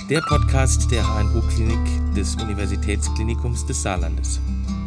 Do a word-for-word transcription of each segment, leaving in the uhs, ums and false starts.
der Podcast der H N O-Klinik des Universitätsklinikums des Saarlandes.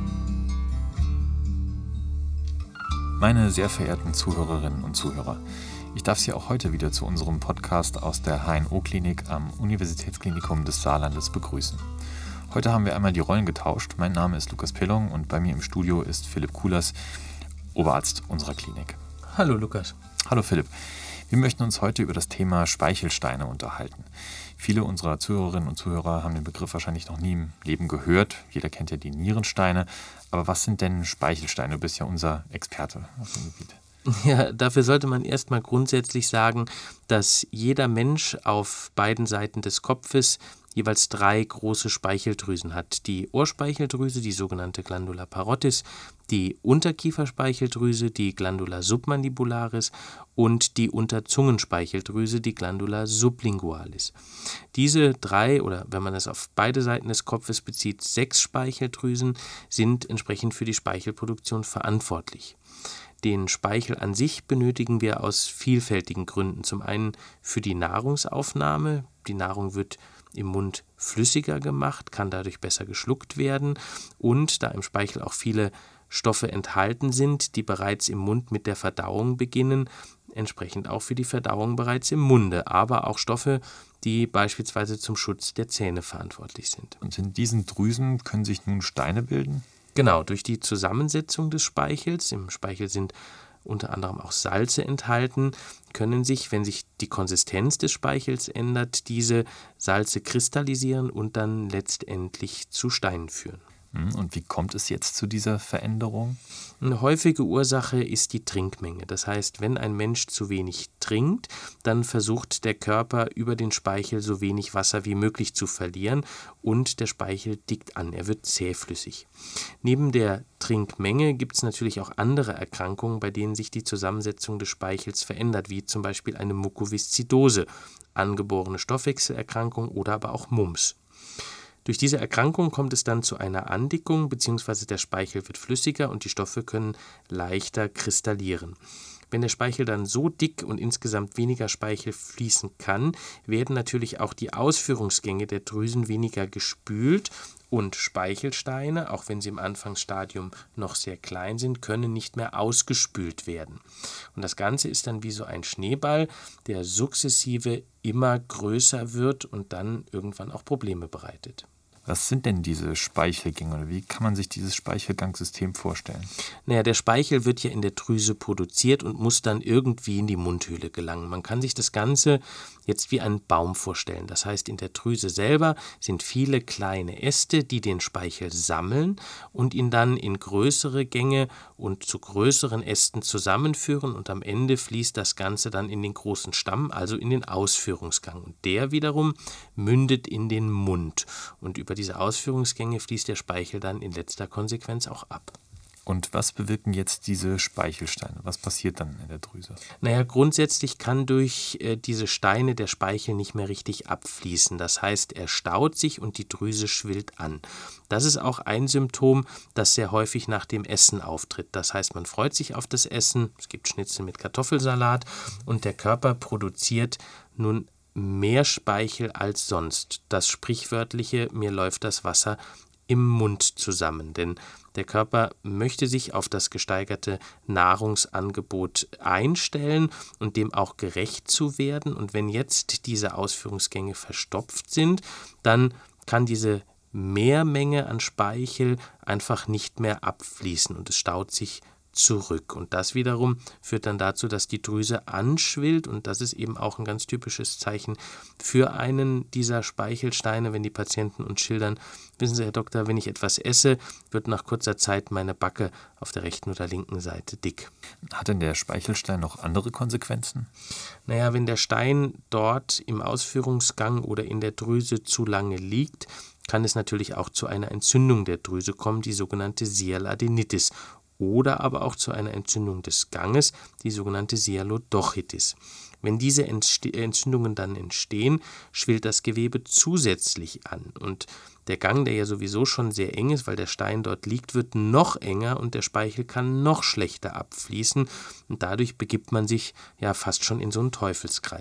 Meine sehr verehrten Zuhörerinnen und Zuhörer, ich darf Sie auch heute wieder zu unserem Podcast aus der H N O-Klinik am Universitätsklinikum des Saarlandes begrüßen. Heute haben wir einmal die Rollen getauscht. Mein Name ist Lukas Pellong und bei mir im Studio ist Philipp Kuhlers, Oberarzt unserer Klinik. Hallo Lukas. Hallo Philipp. Wir möchten uns heute über das Thema Speichelsteine unterhalten. Viele unserer Zuhörerinnen und Zuhörer haben den Begriff wahrscheinlich noch nie im Leben gehört. Jeder kennt ja die Nierensteine. Aber was sind denn Speichelsteine? Du bist ja unser Experte auf dem Gebiet. Ja, dafür sollte man erstmal grundsätzlich sagen, dass jeder Mensch auf beiden Seiten des Kopfes jeweils drei große Speicheldrüsen hat. Die Ohrspeicheldrüse, die sogenannte Glandula parotis, die Unterkieferspeicheldrüse, die Glandula submandibularis und die Unterzungenspeicheldrüse, die Glandula sublingualis. Diese drei, oder wenn man das auf beide Seiten des Kopfes bezieht, sechs Speicheldrüsen sind entsprechend für die Speichelproduktion verantwortlich. Den Speichel an sich benötigen wir aus vielfältigen Gründen. Zum einen für die Nahrungsaufnahme. Die Nahrung wird im Mund flüssiger gemacht, kann dadurch besser geschluckt werden. Und da im Speichel auch viele Stoffe enthalten sind, die bereits im Mund mit der Verdauung beginnen, entsprechend auch für die Verdauung bereits im Munde. Aber auch Stoffe, die beispielsweise zum Schutz der Zähne verantwortlich sind. Und in diesen Drüsen können sich nun Steine bilden? Genau, durch die Zusammensetzung des Speichels, im Speichel sind unter anderem auch Salze enthalten, können sich, wenn sich die Konsistenz des Speichels ändert, diese Salze kristallisieren und dann letztendlich zu Steinen führen. Und wie kommt es jetzt zu dieser Veränderung? Eine häufige Ursache ist die Trinkmenge. Das heißt, wenn ein Mensch zu wenig trinkt, dann versucht der Körper über den Speichel so wenig Wasser wie möglich zu verlieren und der Speichel dickt an, er wird zähflüssig. Neben der Trinkmenge gibt es natürlich auch andere Erkrankungen, bei denen sich die Zusammensetzung des Speichels verändert, wie zum Beispiel eine Mukoviszidose, angeborene Stoffwechselerkrankung oder aber auch Mumps. Durch diese Erkrankung kommt es dann zu einer Andickung bzw. der Speichel wird flüssiger und die Stoffe können leichter kristallieren. Wenn der Speichel dann so dick und insgesamt weniger Speichel fließen kann, werden natürlich auch die Ausführungsgänge der Drüsen weniger gespült und Speichelsteine, auch wenn sie im Anfangsstadium noch sehr klein sind, können nicht mehr ausgespült werden. Und das Ganze ist dann wie so ein Schneeball, der sukzessive immer größer wird und dann irgendwann auch Probleme bereitet. Was sind denn diese Speichelgänge oder wie kann man sich dieses Speichelgangsystem vorstellen? Naja, der Speichel wird ja in der Drüse produziert und muss dann irgendwie in die Mundhöhle gelangen. Man kann sich das Ganze jetzt wie einen Baum vorstellen. Das heißt, in der Drüse selber sind viele kleine Äste, die den Speichel sammeln und ihn dann in größere Gänge und zu größeren Ästen zusammenführen und am Ende fließt das Ganze dann in den großen Stamm, also in den Ausführungsgang. Und der wiederum mündet in den Mund und über diese Ausführungsgänge fließt der Speichel dann in letzter Konsequenz auch ab. Und was bewirken jetzt diese Speichelsteine? Was passiert dann in der Drüse? Naja, grundsätzlich kann durch äh, diese Steine der Speichel nicht mehr richtig abfließen. Das heißt, er staut sich und die Drüse schwillt an. Das ist auch ein Symptom, das sehr häufig nach dem Essen auftritt. Das heißt, man freut sich auf das Essen, es gibt Schnitzel mit Kartoffelsalat und der Körper produziert nun mehr Speichel als sonst. Das sprichwörtliche, mir läuft das Wasser im Mund zusammen, denn der Körper möchte sich auf das gesteigerte Nahrungsangebot einstellen und dem auch gerecht zu werden. Und wenn jetzt diese Ausführungsgänge verstopft sind, dann kann diese Mehrmenge an Speichel einfach nicht mehr abfließen und es staut sich zurück. Und das wiederum führt dann dazu, dass die Drüse anschwillt und das ist eben auch ein ganz typisches Zeichen für einen dieser Speichelsteine, wenn die Patienten uns schildern, wissen Sie, Herr Doktor, wenn ich etwas esse, wird nach kurzer Zeit meine Backe auf der rechten oder linken Seite dick. Hat denn der Speichelstein noch andere Konsequenzen? Naja, wenn der Stein dort im Ausführungsgang oder in der Drüse zu lange liegt, kann es natürlich auch zu einer Entzündung der Drüse kommen, die sogenannte Sialadenitis. Oder aber auch zu einer Entzündung des Ganges, die sogenannte Sialodochitis. Wenn diese Entzündungen dann entstehen, schwillt das Gewebe zusätzlich an und der Gang, der ja sowieso schon sehr eng ist, weil der Stein dort liegt, wird noch enger und der Speichel kann noch schlechter abfließen und dadurch begibt man sich ja fast schon in so einen Teufelskreis.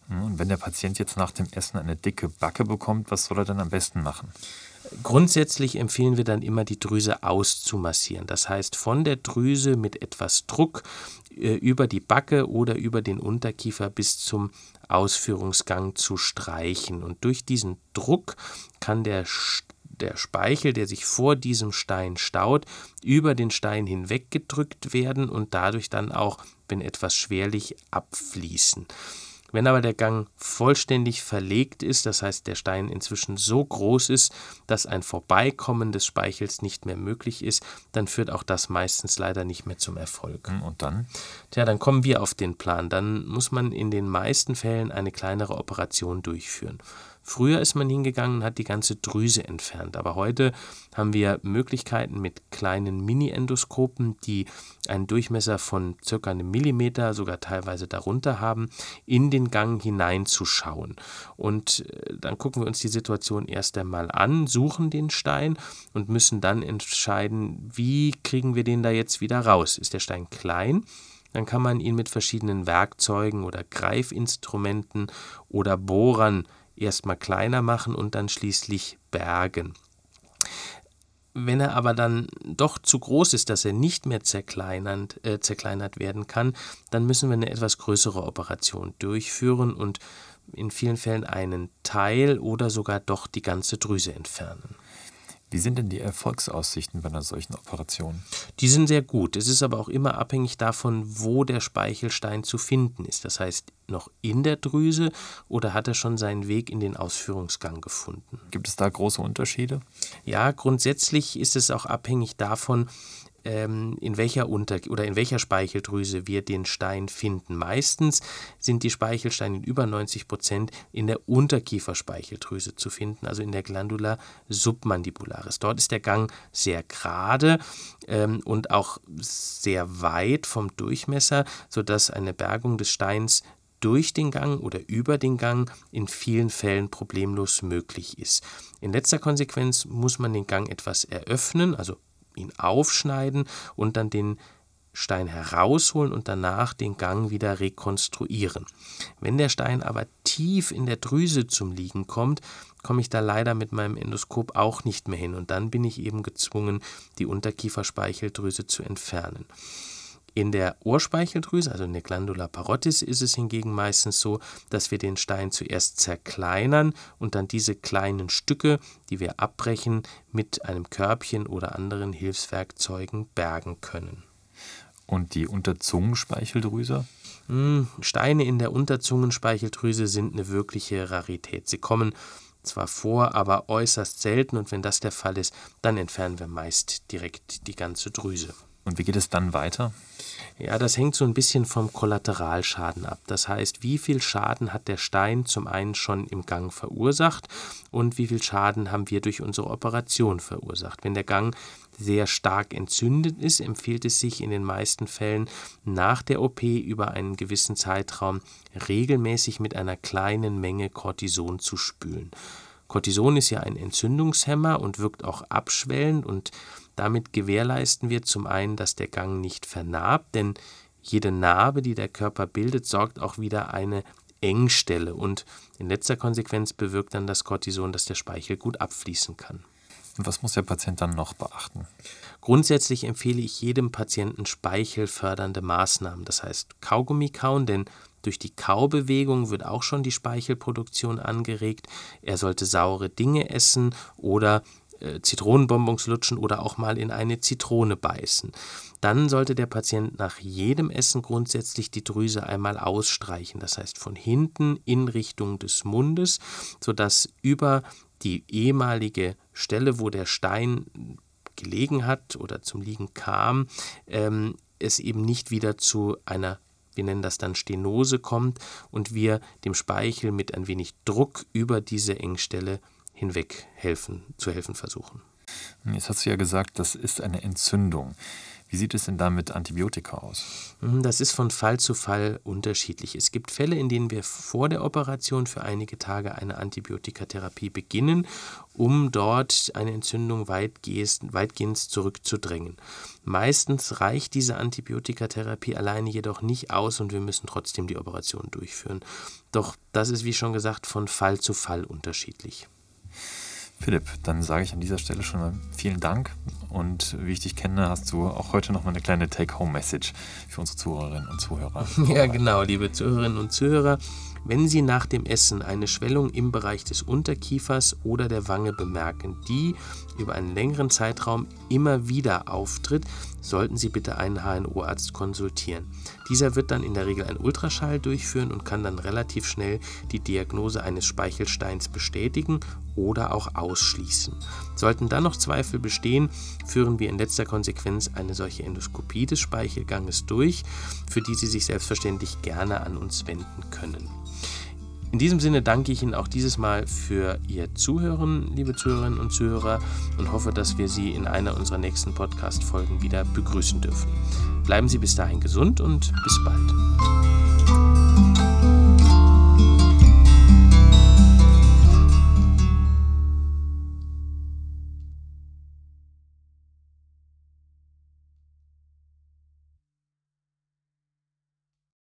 Und wenn der Patient jetzt nach dem Essen eine dicke Backe bekommt, was soll er dann am besten machen? Grundsätzlich empfehlen wir dann immer, die Drüse auszumassieren. Das heißt, von der Drüse mit etwas Druck äh, über die Backe oder über den Unterkiefer bis zum Ausführungsgang zu streichen. Und durch diesen Druck kann der der Speichel, der sich vor diesem Stein staut, über den Stein hinweg gedrückt werden und dadurch dann auch, wenn etwas schwerlich, abfließen. Wenn aber der Gang vollständig verlegt ist, das heißt, der Stein inzwischen so groß ist, dass ein Vorbeikommen des Speichels nicht mehr möglich ist, dann führt auch das meistens leider nicht mehr zum Erfolg. Und dann? Tja, dann kommen wir auf den Plan. Dann muss man in den meisten Fällen eine kleinere Operation durchführen. Früher ist man hingegangen und hat die ganze Drüse entfernt, aber heute haben wir Möglichkeiten mit kleinen Mini-Endoskopen, die einen Durchmesser von circa einem Millimeter, sogar teilweise darunter haben, in den Gang hineinzuschauen. Und dann gucken wir uns die Situation erst einmal an, suchen den Stein und müssen dann entscheiden, wie kriegen wir den da jetzt wieder raus. Ist der Stein klein? Dann kann man ihn mit verschiedenen Werkzeugen oder Greifinstrumenten oder Bohrern erstmal kleiner machen und dann schließlich bergen. Wenn er aber dann doch zu groß ist, dass er nicht mehr zerkleinert, äh, zerkleinert werden kann, dann müssen wir eine etwas größere Operation durchführen und in vielen Fällen einen Teil oder sogar doch die ganze Drüse entfernen. Wie sind denn die Erfolgsaussichten bei einer solchen Operation? Die sind sehr gut. Es ist aber auch immer abhängig davon, wo der Speichelstein zu finden ist. Das heißt, noch in der Drüse oder hat er schon seinen Weg in den Ausführungsgang gefunden? Gibt es da große Unterschiede? Ja, grundsätzlich ist es auch abhängig davon, in welcher Unter- oder in welcher Speicheldrüse wir den Stein finden. Meistens sind die Speichelsteine in über neunzig Prozent in der Unterkieferspeicheldrüse zu finden, also in der Glandula submandibularis. Dort ist der Gang sehr gerade ähm, und auch sehr weit vom Durchmesser, sodass eine Bergung des Steins durch den Gang oder über den Gang in vielen Fällen problemlos möglich ist. In letzter Konsequenz muss man den Gang etwas eröffnen, also ihn aufschneiden und dann den Stein herausholen und danach den Gang wieder rekonstruieren. Wenn der Stein aber tief in der Drüse zum Liegen kommt, komme ich da leider mit meinem Endoskop auch nicht mehr hin und dann bin ich eben gezwungen, die Unterkieferspeicheldrüse zu entfernen. In der Ohrspeicheldrüse, also in der Glandula parottis, ist es hingegen meistens so, dass wir den Stein zuerst zerkleinern und dann diese kleinen Stücke, die wir abbrechen, mit einem Körbchen oder anderen Hilfswerkzeugen bergen können. Und die Unterzungenspeicheldrüse? Steine in der Unterzungenspeicheldrüse sind eine wirkliche Rarität. Sie kommen zwar vor, aber äußerst selten und wenn das der Fall ist, dann entfernen wir meist direkt die ganze Drüse. Und wie geht es dann weiter? Ja, das hängt so ein bisschen vom Kollateralschaden ab. Das heißt, wie viel Schaden hat der Stein zum einen schon im Gang verursacht und wie viel Schaden haben wir durch unsere Operation verursacht. Wenn der Gang sehr stark entzündet ist, empfiehlt es sich in den meisten Fällen nach der O P über einen gewissen Zeitraum regelmäßig mit einer kleinen Menge Cortison zu spülen. Cortison ist ja ein Entzündungshemmer und wirkt auch abschwellend und damit gewährleisten wir zum einen, dass der Gang nicht vernarbt, denn jede Narbe, die der Körper bildet, sorgt auch wieder eine Engstelle und in letzter Konsequenz bewirkt dann das Cortison, dass der Speichel gut abfließen kann. Und was muss der Patient dann noch beachten? Grundsätzlich empfehle ich jedem Patienten speichelfördernde Maßnahmen, das heißt Kaugummi kauen, denn durch die Kaubewegung wird auch schon die Speichelproduktion angeregt. Er sollte saure Dinge essen oder äh, Zitronenbonbons lutschen oder auch mal in eine Zitrone beißen. Dann sollte der Patient nach jedem Essen grundsätzlich die Drüse einmal ausstreichen, das heißt von hinten in Richtung des Mundes, sodass über die ehemalige Stelle, wo der Stein gelegen hat oder zum Liegen kam, ähm, es eben nicht wieder zu einer, wir nennen das dann Stenose, kommt und wir dem Speichel mit ein wenig Druck über diese Engstelle hinweg helfen, zu helfen versuchen. Jetzt hast du ja gesagt, das ist eine Entzündung. Wie Wie sieht es denn da mit Antibiotika aus? Das ist von Fall zu Fall unterschiedlich. Es gibt Fälle, in denen wir vor der Operation für einige Tage eine Antibiotikatherapie beginnen, um dort eine Entzündung weitgehend, weitgehend zurückzudrängen. Meistens reicht diese Antibiotikatherapie alleine jedoch nicht aus und wir müssen trotzdem die Operation durchführen. Doch das ist, wie schon gesagt, von Fall zu Fall unterschiedlich. Philipp, dann sage ich an dieser Stelle schon mal vielen Dank und wie ich dich kenne, hast du auch heute noch mal eine kleine Take-Home-Message für unsere Zuhörerinnen und Zuhörer. Ja, genau, liebe Zuhörerinnen und Zuhörer. Wenn Sie nach dem Essen eine Schwellung im Bereich des Unterkiefers oder der Wange bemerken, die über einen längeren Zeitraum immer wieder auftritt, sollten Sie bitte einen H N O-Arzt konsultieren. Dieser wird dann in der Regel einen Ultraschall durchführen und kann dann relativ schnell die Diagnose eines Speichelsteins bestätigen oder auch ausschließen. Sollten dann noch Zweifel bestehen, führen wir in letzter Konsequenz eine solche Endoskopie des Speichelganges durch, für die Sie sich selbstverständlich gerne an uns wenden können. In diesem Sinne danke ich Ihnen auch dieses Mal für Ihr Zuhören, liebe Zuhörerinnen und Zuhörer, und hoffe, dass wir Sie in einer unserer nächsten Podcast-Folgen wieder begrüßen dürfen. Bleiben Sie bis dahin gesund und bis bald.